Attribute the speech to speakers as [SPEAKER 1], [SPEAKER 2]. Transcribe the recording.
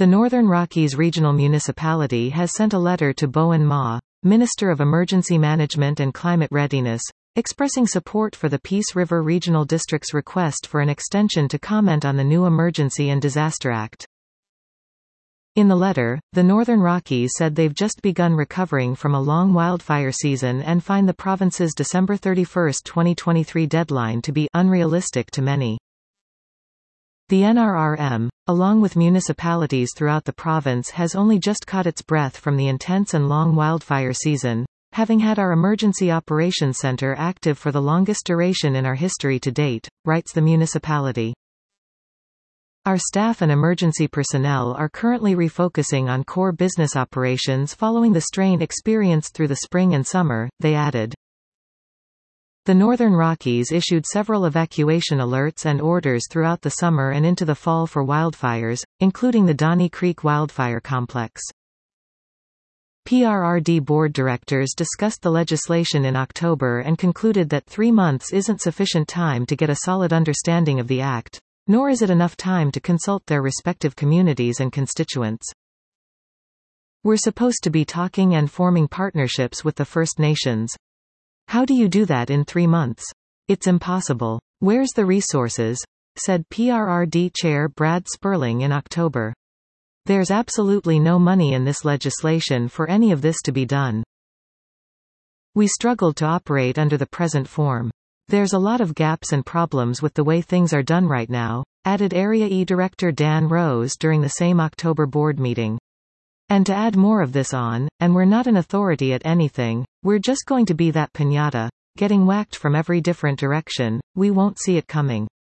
[SPEAKER 1] The Northern Rockies Regional Municipality has sent a letter to Bowen Ma, Minister of Emergency Management and Climate Readiness, expressing support for the Peace River Regional District's request for an extension to comment on the new Emergency and Disaster Act. In the letter, the Northern Rockies said they've just begun recovering from a long wildfire season and find the province's December 31, 2023 deadline to be unrealistic to many. The NRRM, along with municipalities throughout the province, has only just caught its breath from the intense and long wildfire season, having had our Emergency Operations Center active for the longest duration in our history to date, writes the municipality. Our staff and emergency personnel are currently refocusing on core business operations following the strain experienced through the spring and summer, they added. The Northern Rockies issued several evacuation alerts and orders throughout the summer and into the fall for wildfires, including the Donnie Creek Wildfire Complex. PRRD board directors discussed the legislation in October and concluded that 3 months isn't sufficient time to get a solid understanding of the act, nor is it enough time to consult their respective communities and constituents. We're supposed to be talking and forming partnerships with the First Nations. How do you do that in 3 months? It's impossible. Where's the resources? Said PRRD Chair Brad Sperling in October. There's absolutely no money in this legislation for any of this to be done. We struggled to operate under the present form. There's a lot of gaps and problems with the way things are done right now, added Area E Director Dan Rose during the same October board meeting. And to add more of this on, and we're not an authority at anything, we're just going to be that piñata, getting whacked from every different direction, we won't see it coming.